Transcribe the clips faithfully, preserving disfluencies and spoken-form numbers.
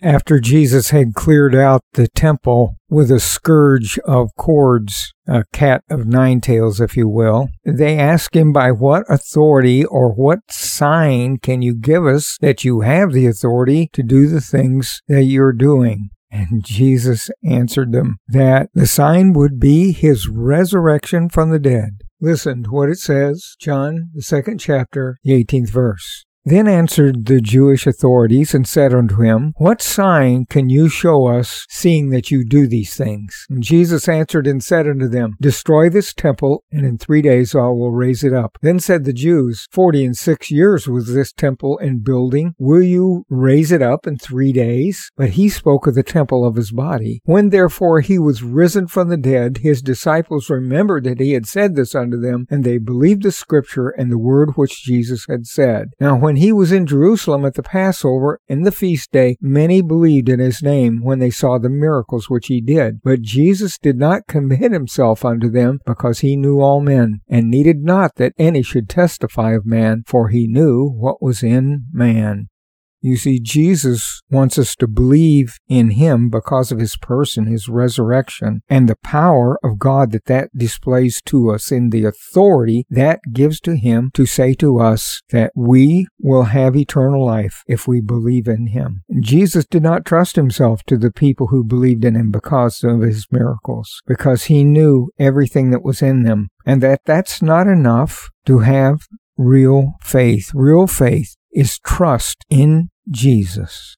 After Jesus had cleared out the temple with a scourge of cords, a cat of nine tails, if you will, they asked him, by what authority or what sign can you give us that you have the authority to do the things that you're doing? And Jesus answered them that the sign would be his resurrection from the dead. Listen to what it says, John, the second chapter, the eighteenth verse. Then answered the Jewish authorities and said unto him, What sign can you show us, seeing that you do these things? And Jesus answered and said unto them, Destroy this temple, and in three days I will raise it up. Then said the Jews, Forty and six years was this temple in building. Will you raise it up in three days? But he spoke of the temple of his body. When therefore he was risen from the dead, his disciples remembered that he had said this unto them, and they believed the scripture and the word which Jesus had said. Now when When he was in Jerusalem at the Passover in the feast day, many believed in his name when they saw the miracles which he did. But Jesus did not commit himself unto them, because he knew all men, and needed not that any should testify of man, for he knew what was in man. You see, Jesus wants us to believe in him because of his person, his resurrection, and the power of God that that displays to us in the authority that gives to him to say to us that we will have eternal life if we believe in him. And Jesus did not trust himself to the people who believed in him because of his miracles, because he knew everything that was in them, and that that's not enough to have real faith. Real faith is trust in Jesus.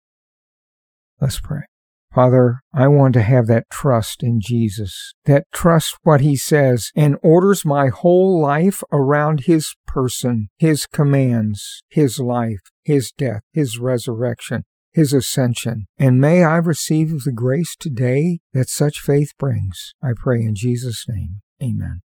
Let's pray. Father, I want to have that trust in Jesus, that trust what he says, and orders my whole life around his person, his commands, his life, his death, his resurrection, his ascension. And may I receive the grace today that such faith brings. I pray in Jesus' name. Amen.